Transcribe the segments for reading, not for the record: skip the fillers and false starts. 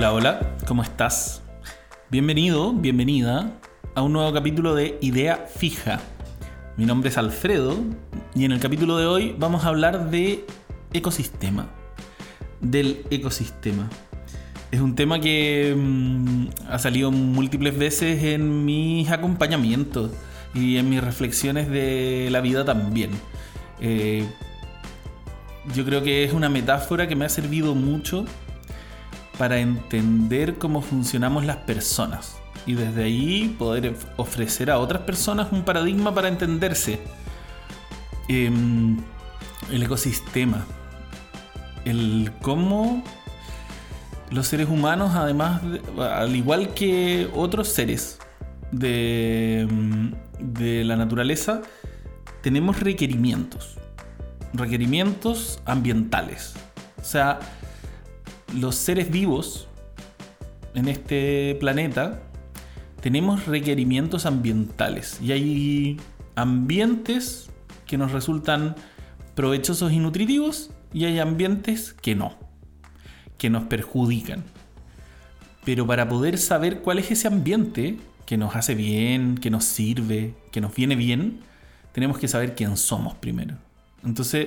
Hola, hola, ¿cómo estás? Bienvenido, bienvenida a un nuevo capítulo de Idea Fija. Mi nombre es Alfredo y en el capítulo de hoy vamos a hablar de ecosistema. Del ecosistema. Es un tema que ha salido múltiples veces en mis acompañamientos y en mis reflexiones de la vida también. Yo creo que es una metáfora que me ha servido mucho para entender cómo funcionamos las personas y desde ahí poder ofrecer a otras personas un paradigma para entenderse. El ecosistema, el cómo los seres humanos, además al igual que otros seres de la naturaleza, tenemos requerimientos ambientales. O sea, los seres vivos en este planeta tenemos requerimientos ambientales y hay ambientes que nos resultan provechosos y nutritivos y hay ambientes que no, que nos perjudican. Pero para poder saber cuál es ese ambiente que nos hace bien, que nos sirve, que nos viene bien, tenemos que saber quién somos primero. Entonces,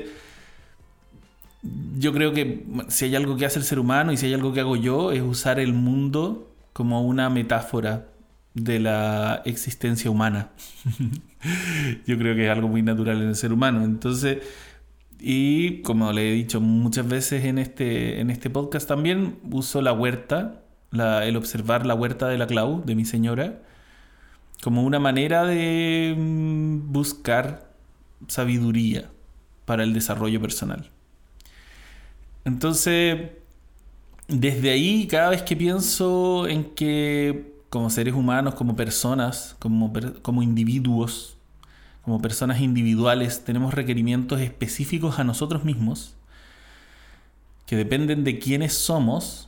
yo creo que si hay algo que hace el ser humano y si hay algo que hago yo es usar el mundo como una metáfora de la existencia humana. Yo creo que es algo muy natural en el ser humano. Entonces, y como le he dicho muchas veces en este podcast también, uso la huerta, el observar la huerta de la Clau, de mi señora, como una manera de buscar sabiduría para el desarrollo personal. Entonces, desde ahí, cada vez que pienso en que como seres humanos, como personas, como individuos, como personas individuales, tenemos requerimientos específicos a nosotros mismos que dependen de quiénes somos,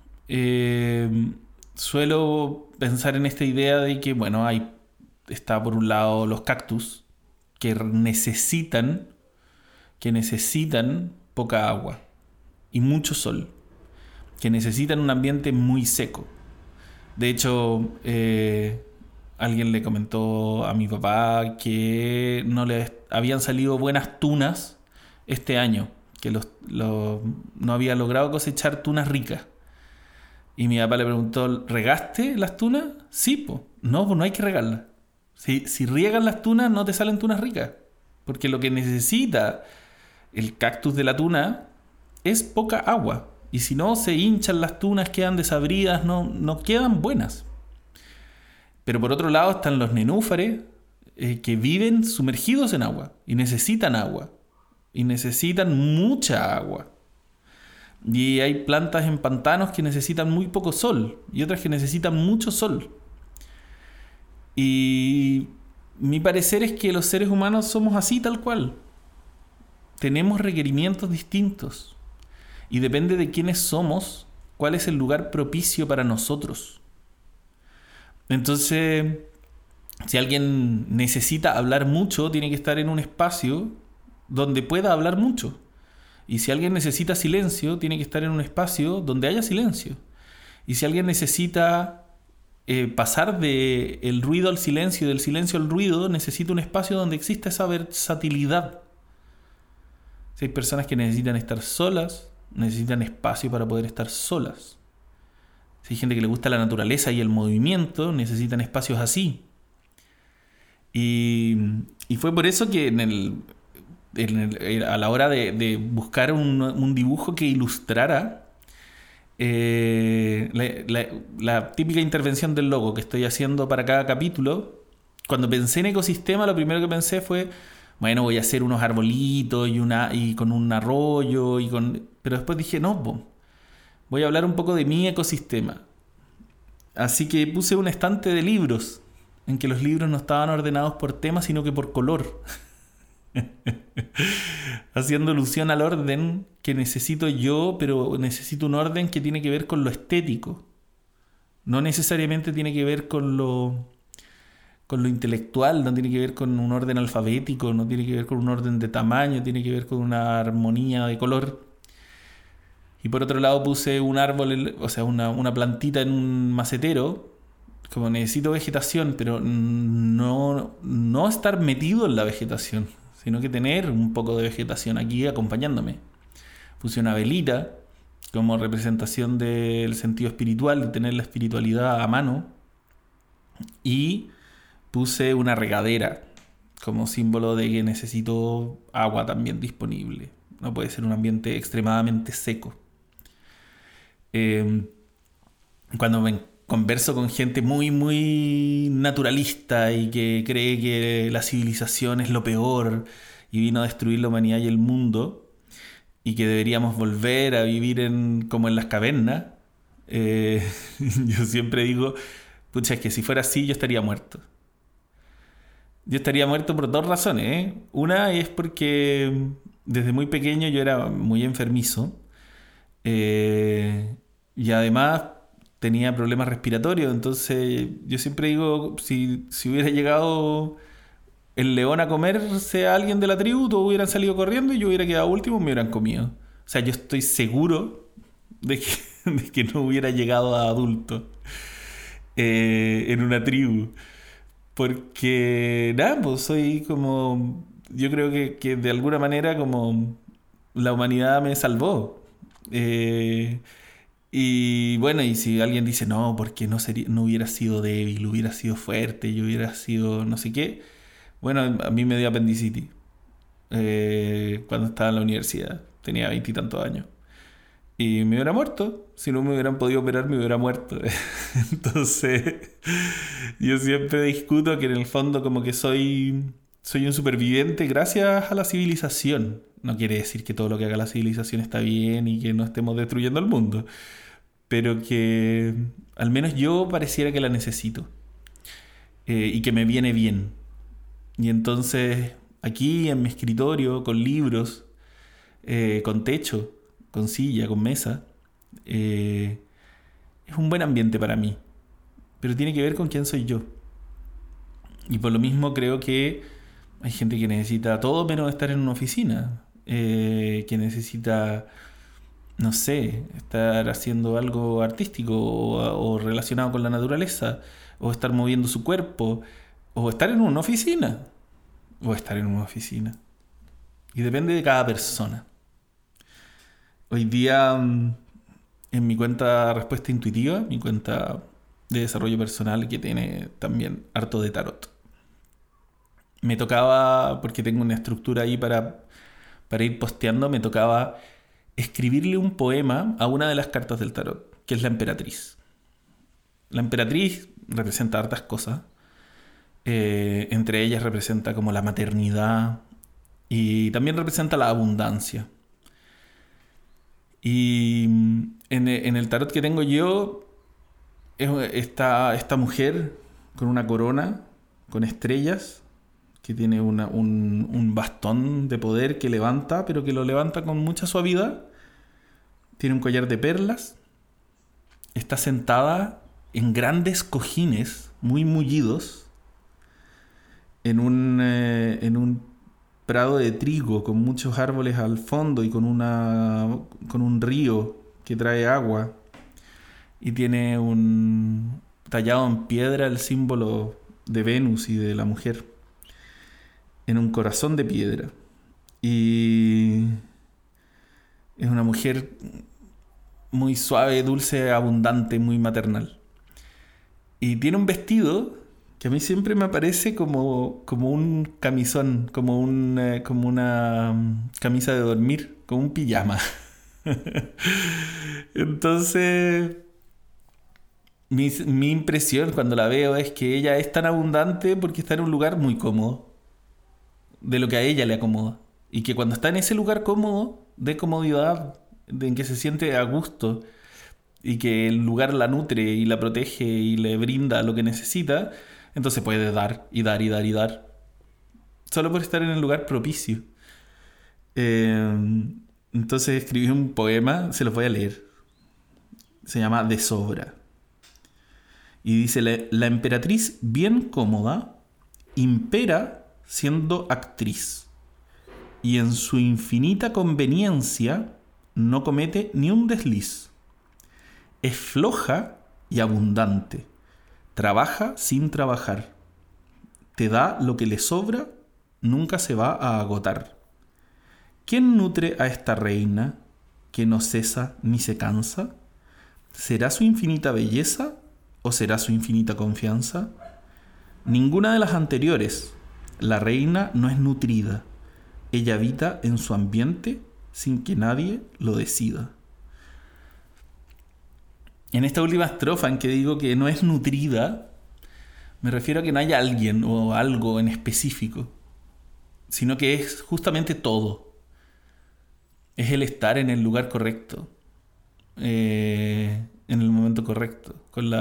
suelo pensar en esta idea de que, bueno, está por un lado los cactus que necesitan poca agua y mucho sol, que necesitan un ambiente muy seco. De hecho, alguien le comentó a mi papá que no le habían salido buenas tunas este año, que no había logrado cosechar tunas ricas. Y mi papá le preguntó, ¿regaste las tunas? Sí, pues. No, pues no hay que regarlas. Si riegan las tunas, no te salen tunas ricas. Porque lo que necesita el cactus de la tuna es poca agua. Y si no, se hinchan las tunas, quedan desabridas, no quedan buenas. Pero por otro lado están los nenúfares que viven sumergidos en agua. Y necesitan agua. Y necesitan mucha agua. Y hay plantas en pantanos que necesitan muy poco sol. Y otras que necesitan mucho sol. Y mi parecer es que los seres humanos somos así tal cual. Tenemos requerimientos distintos. Y depende de quiénes somos, cuál es el lugar propicio para nosotros. Entonces, si alguien necesita hablar mucho, tiene que estar en un espacio donde pueda hablar mucho. Y si alguien necesita silencio, tiene que estar en un espacio donde haya silencio. Y si alguien necesita pasar del ruido al silencio y del silencio al ruido, necesita un espacio donde exista esa versatilidad. Si hay personas que necesitan estar solas, necesitan espacio para poder estar solas. Si hay gente que le gusta la naturaleza y el movimiento, necesitan espacios así. Y fue por eso que a la hora de buscar un dibujo que ilustrara la típica intervención del logo que estoy haciendo para cada capítulo, cuando pensé en ecosistema, lo primero que pensé fue, bueno, voy a hacer unos arbolitos y con un arroyo pero después dije, no, voy a hablar un poco de mi ecosistema. Así que puse un estante de libros, en que los libros no estaban ordenados por tema, sino que por color. Haciendo alusión al orden que necesito yo, pero necesito un orden que tiene que ver con lo estético. No necesariamente tiene que ver con lo intelectual, no tiene que ver con un orden alfabético, no tiene que ver con un orden de tamaño, tiene que ver con una armonía de color. Y por otro lado puse un árbol, o sea, una plantita en un macetero. Como necesito vegetación, pero no estar metido en la vegetación, sino que tener un poco de vegetación aquí acompañándome. Puse una velita como representación del sentido espiritual, de tener la espiritualidad a mano. Y puse una regadera como símbolo de que necesito agua también disponible. No puede ser un ambiente extremadamente seco. Cuando me converso con gente muy, muy naturalista y que cree que la civilización es lo peor y vino a destruir la humanidad y el mundo y que deberíamos volver a vivir como en las cavernas, yo siempre digo, pucha, es que si fuera así yo estaría muerto. Yo estaría muerto por dos razones, ¿eh? Una es porque desde muy pequeño yo era muy enfermizo, y además tenía problemas respiratorios. Entonces yo siempre digo, si hubiera llegado el león a comerse a alguien de la tribu, todos hubieran salido corriendo y yo hubiera quedado último y me hubieran comido. O sea, yo estoy seguro de que, de que no hubiera llegado a adulto en una tribu. Porque, nada, pues soy como... Yo creo que de alguna manera como la humanidad me salvó. Y bueno, y si alguien dice, no, porque no hubiera sido débil, hubiera sido fuerte, yo hubiera sido no sé qué. Bueno, a mí me dio apendicitis cuando estaba en la universidad. Tenía 20 y tantos años. Y me hubiera muerto. Si no me hubieran podido operar, me hubiera muerto. Entonces, yo siempre discuto que en el fondo como que soy un superviviente gracias a la civilización. No quiere decir que todo lo que haga la civilización está bien y que no estemos destruyendo el mundo. Pero que al menos yo pareciera que la necesito. Y que me viene bien. Y entonces, aquí en mi escritorio, con libros, con techo, con silla, con mesa, eh, es un buen ambiente para mí. Pero tiene que ver con quién soy yo. Y por lo mismo creo que hay gente que necesita todo menos estar en una oficina. Que necesita, no sé, estar haciendo algo artístico o relacionado con la naturaleza, o estar moviendo su cuerpo, o estar en una oficina, o estar en una oficina. Y depende de cada persona. Hoy día, en mi cuenta Respuesta Intuitiva, mi cuenta de desarrollo personal que tiene también harto de tarot, me tocaba, porque tengo una estructura ahí para ir posteando, me tocaba escribirle un poema a una de las cartas del tarot, que es la emperatriz. La emperatriz representa hartas cosas. Entre ellas representa como la maternidad y también representa la abundancia. Y en el tarot que tengo yo está esta mujer con una corona, con estrellas, que tiene un bastón de poder que levanta, pero que lo levanta con mucha suavidad. Tiene un collar de perlas. Está sentada en grandes cojines muy mullidos en un prado de trigo con muchos árboles al fondo y con un río que trae agua. Y tiene tallado en piedra el símbolo de Venus y de la mujer en un corazón de piedra. Y es una mujer muy suave, dulce, abundante, muy maternal. Y tiene un vestido que a mí siempre me aparece como un camisón, como una camisa de dormir, como un pijama. Entonces, mi impresión cuando la veo es que ella es tan abundante porque está en un lugar muy cómodo, de lo que a ella le acomoda. Y que cuando está en ese lugar cómodo, de comodidad, en que se siente a gusto, y que el lugar la nutre y la protege y le brinda lo que necesita, entonces puede dar y dar y dar y dar. Solo por estar en el lugar propicio. Entonces escribí un poema, se los voy a leer. Se llama De sobra. Y dice, la emperatriz bien cómoda impera siendo actriz, y en su infinita conveniencia no comete ni un desliz. Es floja y abundante. Trabaja sin trabajar. Te da lo que le sobra, nunca se va a agotar. ¿Quién nutre a esta reina que no cesa ni se cansa? ¿Será su infinita belleza o será su infinita confianza? Ninguna de las anteriores. La reina no es nutrida. Ella habita en su ambiente sin que nadie lo decida. En esta última estrofa en que digo que no es nutrida, me refiero a que no haya alguien o algo en específico, sino que es justamente todo. Es el estar en el lugar correcto, en el momento correcto,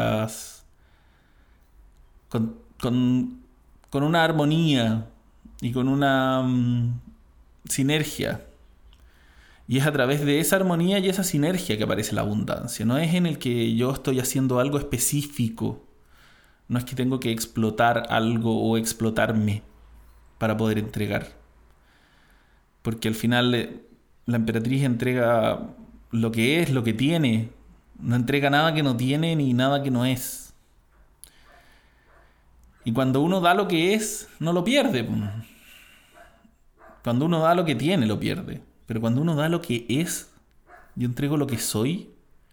con una armonía y con una sinergia. Y es a través de esa armonía y esa sinergia que aparece la abundancia. No es en el que yo estoy haciendo algo específico. No es que tengo que explotar algo o explotarme para poder entregar. Porque al final la emperatriz entrega lo que es, lo que tiene. No entrega nada que no tiene ni nada que no es. Y cuando uno da lo que es, no lo pierde. Cuando uno da lo que tiene, lo pierde. Pero cuando uno da lo que es, yo entrego lo que soy,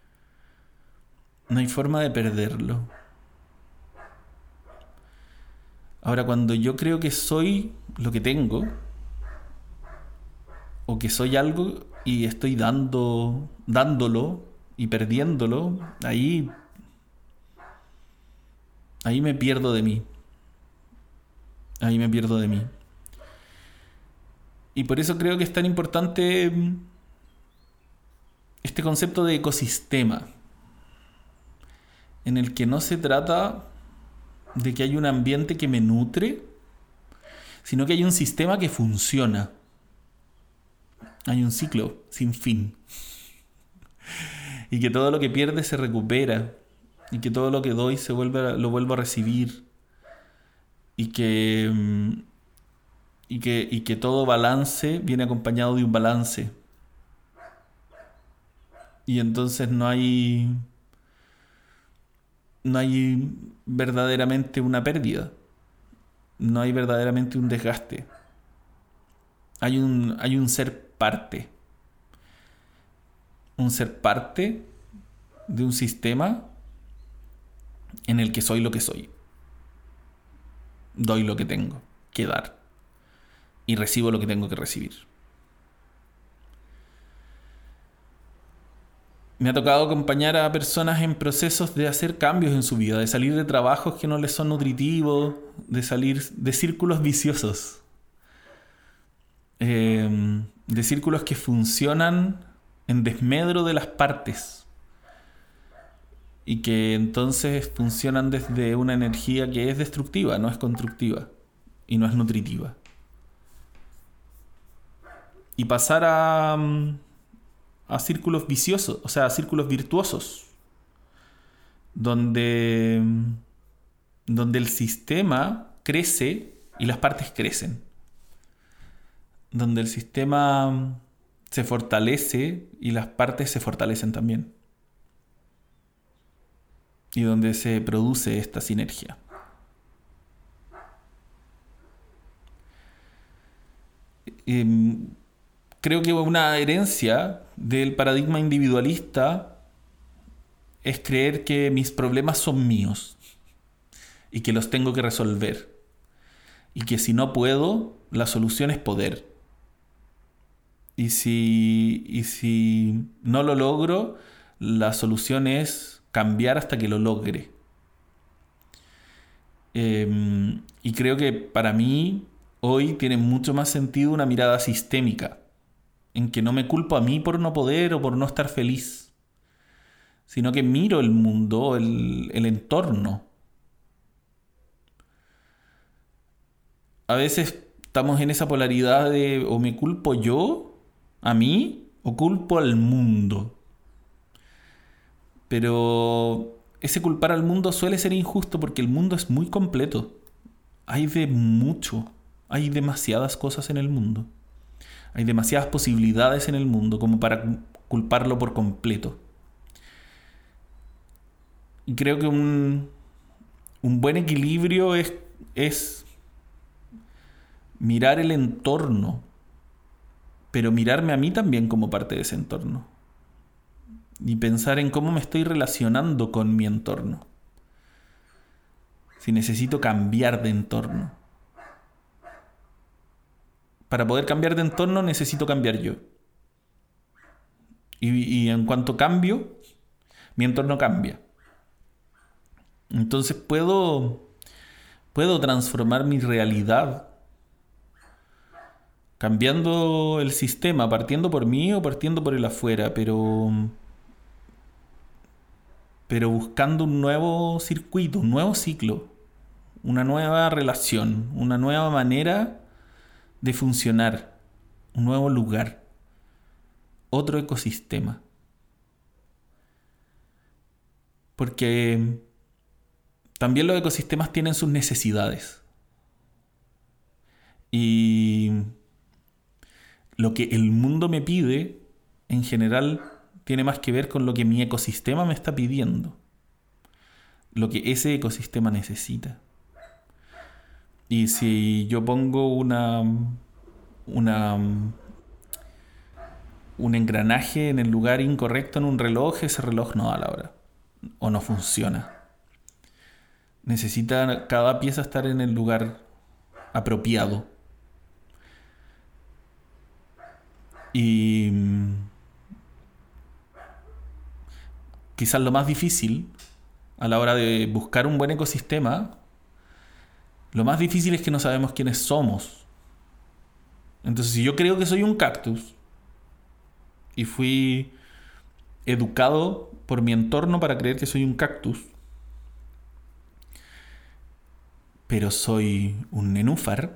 no hay forma de perderlo. Ahora, cuando yo creo que soy lo que tengo, o que soy algo y estoy dándolo y perdiéndolo, ahí me pierdo de mí. Ahí me pierdo de mí. Y por eso creo que es tan importante este concepto de ecosistema, en el que no se trata de que hay un ambiente que me nutre, sino que hay un sistema que funciona. Hay un ciclo sin fin. Y que todo lo que pierde se recupera. Y que todo lo que doy lo vuelvo a recibir. Y que todo balance viene acompañado de un balance. Y entonces no hay verdaderamente una pérdida. No hay verdaderamente un desgaste. Hay un ser parte. Un ser parte de un sistema en el que soy lo que soy. Doy lo que tengo que dar. Y recibo lo que tengo que recibir. Me ha tocado acompañar a personas en procesos de hacer cambios en su vida, de salir de trabajos que no les son nutritivos, de salir de círculos viciosos, de círculos que funcionan en desmedro de las partes y que entonces funcionan desde una energía que es destructiva, no es constructiva y no es nutritiva. Y pasar a círculos viciosos, o sea, a círculos virtuosos, donde el sistema crece y las partes crecen, donde el sistema se fortalece y las partes se fortalecen también, y donde se produce esta sinergia. Creo que una herencia del paradigma individualista es creer que mis problemas son míos y que los tengo que resolver. Y que si no puedo, la solución es poder. Y si no lo logro, la solución es cambiar hasta que lo logre. Y creo que para mí hoy tiene mucho más sentido una mirada sistémica, en que no me culpo a mí por no poder o por no estar feliz, sino que miro el mundo, el entorno. A veces estamos en esa polaridad de o me culpo yo, a mí, o culpo al mundo. Pero ese culpar al mundo suele ser injusto porque el mundo es muy completo. Hay de mucho, hay demasiadas cosas en el mundo. Hay demasiadas posibilidades en el mundo como para culparlo por completo. Y creo que un buen equilibrio es mirar el entorno, pero mirarme a mí también como parte de ese entorno. Y pensar en cómo me estoy relacionando con mi entorno. Si necesito cambiar de entorno. Para poder cambiar de entorno necesito cambiar yo. Y en cuanto cambio, mi entorno cambia. Entonces puedo transformar mi realidad cambiando el sistema, partiendo por mí o partiendo por el afuera, pero buscando un nuevo circuito, un nuevo ciclo, una nueva relación, una nueva manera de funcionar, un nuevo lugar, otro ecosistema. Porque también los ecosistemas tienen sus necesidades. Y lo que el mundo me pide, en general, tiene más que ver con lo que mi ecosistema me está pidiendo. Lo que ese ecosistema necesita. Y si yo pongo un engranaje en el lugar incorrecto en un reloj, ese reloj no da la hora. O no funciona. Necesita cada pieza estar en el lugar apropiado. Y quizás lo más difícil a la hora de buscar un buen ecosistema, lo más difícil es que no sabemos quiénes somos. Entonces, si yo creo que soy un cactus y fui educado por mi entorno para creer que soy un cactus, pero soy un nenúfar,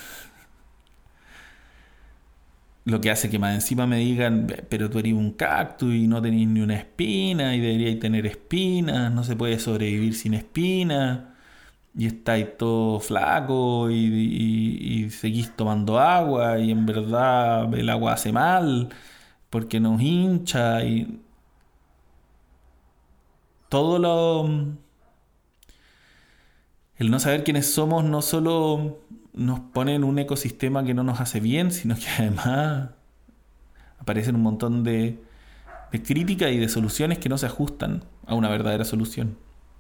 lo que hace que más encima me digan, pero tú eres un cactus y no tenés ni una espina y deberíais tener espinas, no se puede sobrevivir sin espinas y estáis todo flaco y seguís tomando agua y en verdad el agua hace mal porque nos hincha y todo el no saber quiénes somos no solo nos pone en un ecosistema que no nos hace bien, sino que además aparecen un montón de críticas y de soluciones que no se ajustan a una verdadera solución.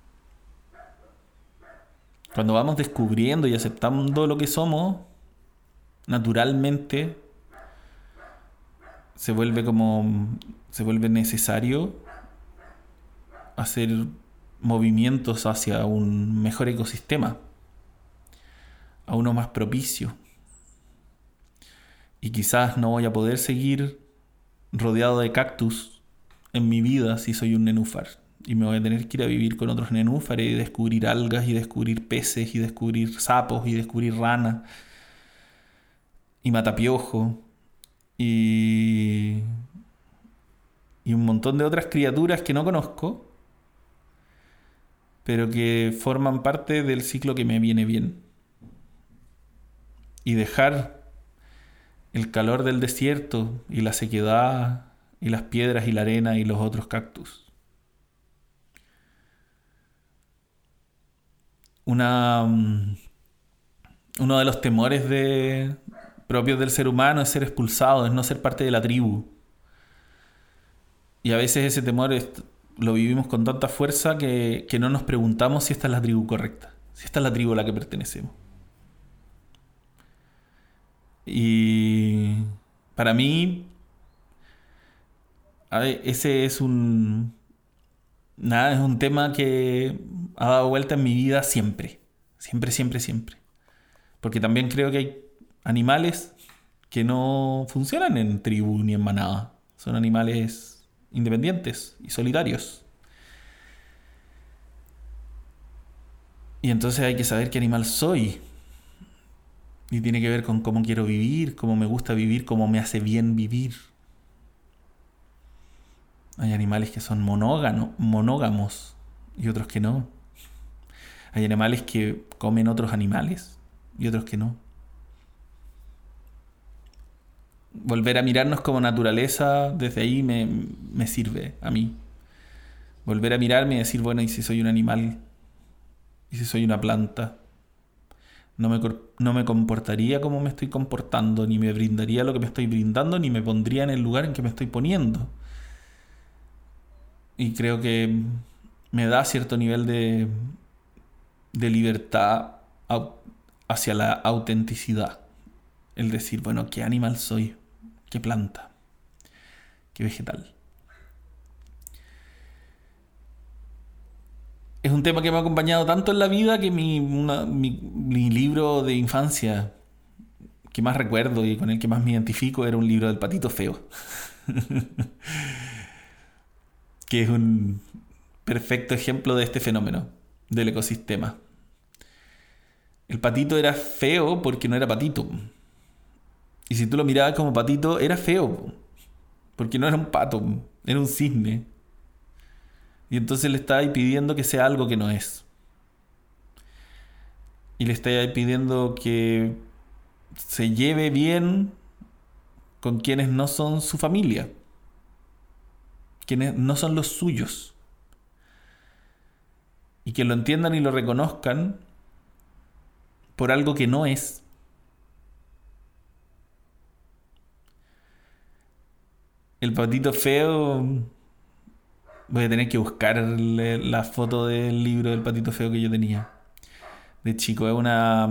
Cuando vamos descubriendo y aceptando lo que somos, naturalmente se vuelve necesario hacer movimientos hacia un mejor ecosistema, a uno más propicio. Y quizás no voy a poder seguir rodeado de cactus en mi vida si soy un nenúfar. Y me voy a tener que ir a vivir con otros nenúfares y descubrir algas y descubrir peces y descubrir sapos y descubrir ranas y matapiojos y un montón de otras criaturas que no conozco, pero que forman parte del ciclo que me viene bien. Y dejar el calor del desierto y la sequedad y las piedras y la arena y los otros cactus. Uno de los temores propios del ser humano es ser expulsado, es no ser parte de la tribu. Y a veces ese temor lo vivimos con tanta fuerza que no nos preguntamos si esta es la tribu correcta, si esta es la tribu a la que pertenecemos. Y para mí, ese es un tema que ha dado vuelta en mi vida siempre. Siempre, siempre, siempre. Porque también creo que hay animales que no funcionan en tribu ni en manada. Son animales independientes y solitarios. Y entonces hay que saber qué animal soy. Y tiene que ver con cómo quiero vivir, cómo me gusta vivir, cómo me hace bien vivir. Hay animales que son monógamos y otros que no. Hay animales que comen otros animales y otros que no. volver a mirarnos como naturaleza, desde ahí me sirve a mí. Volver a mirarme y decir, bueno, ¿y si soy un animal? ¿Y si soy una planta? No me comportaría como me estoy comportando, ni me brindaría lo que me estoy brindando, ni me pondría en el lugar en que me estoy poniendo. Y creo que me da cierto nivel de libertad hacia la autenticidad. El decir, bueno, ¿qué animal soy? ¿Qué planta? ¿Qué vegetal? Es un tema que me ha acompañado tanto en la vida que mi libro de infancia que más recuerdo y con el que más me identifico era un libro del Patito Feo. Que es un perfecto ejemplo de este fenómeno del ecosistema. El patito era feo porque no era patito. Y si tú lo mirabas como patito, era feo. Porque no era un pato, era un cisne. Y entonces le estabas pidiendo que sea algo que no es. Y le estabas pidiendo que se lleve bien con quienes no son su familia. Quienes no son los suyos. Y que lo entiendan y lo reconozcan por algo que no es. El patito feo, voy a tener que buscar la foto del libro del Patito Feo que yo tenía de chico. Es una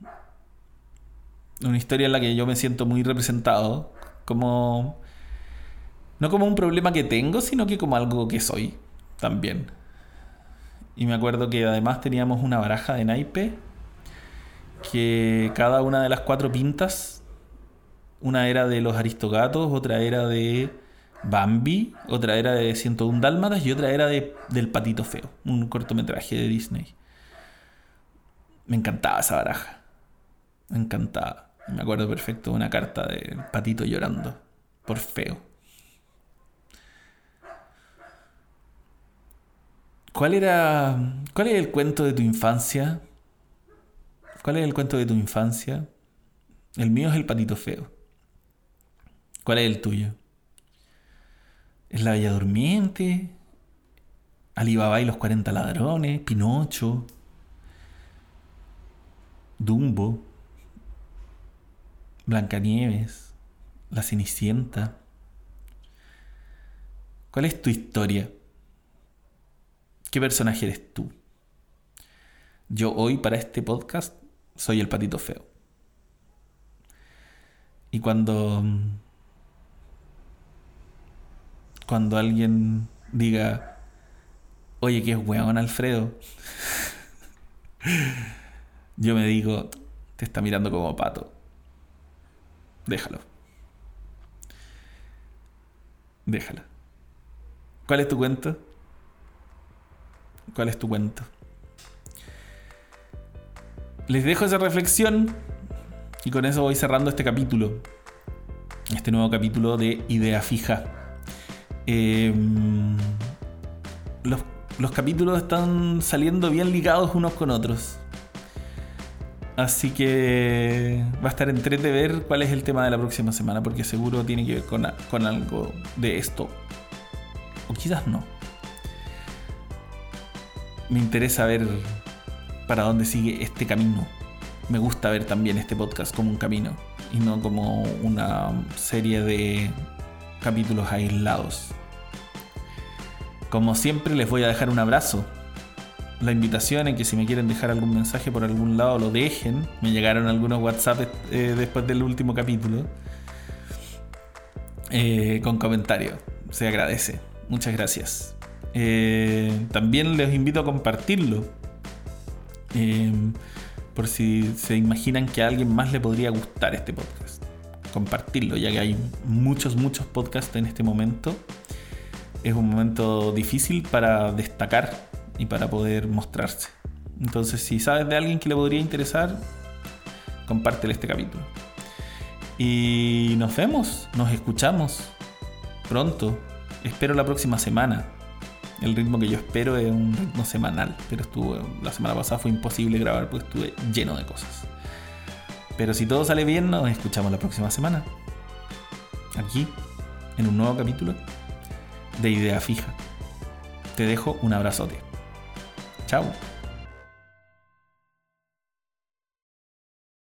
historia en la que yo me siento muy representado, como no como un problema que tengo, sino que como algo que soy también. Y me acuerdo que además teníamos una baraja de naipe que cada una de las 4 pintas, una era de los Aristogatos, otra era de Bambi, otra era de 101 Dálmatas y otra era del Patito Feo, un cortometraje de Disney. Me encantaba esa baraja. Me encantaba. Me acuerdo perfecto de una carta del patito llorando por feo. ¿Cuál es el cuento de tu infancia? ¿Cuál es el cuento de tu infancia? El mío es el Patito Feo. ¿Cuál es el tuyo? ¿Es La Bella Durmiente? ¿Alibaba y los 40 ladrones? ¿Pinocho? ¿Dumbo? ¿Blancanieves? ¿La Cenicienta? ¿Cuál es tu historia? ¿Qué personaje eres tú? Yo hoy para este podcast soy el Patito Feo. Y cuando alguien diga, oye, qué weón Alfredo, yo me digo, te está mirando como pato. Déjalo. ¿Cuál es tu cuento? ¿Cuál es tu cuento? Les dejo esa reflexión y con eso voy cerrando este capítulo. Este nuevo capítulo de Idea Fija. Los capítulos están saliendo bien ligados unos con otros. Así que va a estar entrete ver cuál es el tema de la próxima semana, porque seguro tiene que ver con algo de esto. O quizás no. Me interesa ver para dónde sigue este camino. Me gusta ver también este podcast como un camino y no como una serie de capítulos aislados. Como siempre, les voy a dejar un abrazo. La invitación en que si me quieren dejar algún mensaje por algún lado lo dejen. Me llegaron algunos WhatsApp después del último capítulo con comentarios. Se agradece. Muchas gracias. También les invito a compartirlo. Por si se imaginan que a alguien más le podría gustar este podcast. Compartirlo, ya que hay muchos podcasts en este momento. Es un momento difícil para destacar y para poder mostrarse. Entonces, si sabes de alguien que le podría interesar, compártele este capítulo. Y nos vemos, nos escuchamos pronto. Espero la próxima semana. El ritmo que yo espero es un ritmo semanal, pero la semana pasada fue imposible grabar porque estuve lleno de cosas. Pero si todo sale bien, nos escuchamos la próxima semana. aquí, en un nuevo capítulo de Idea Fija. Te dejo un abrazote. Chao.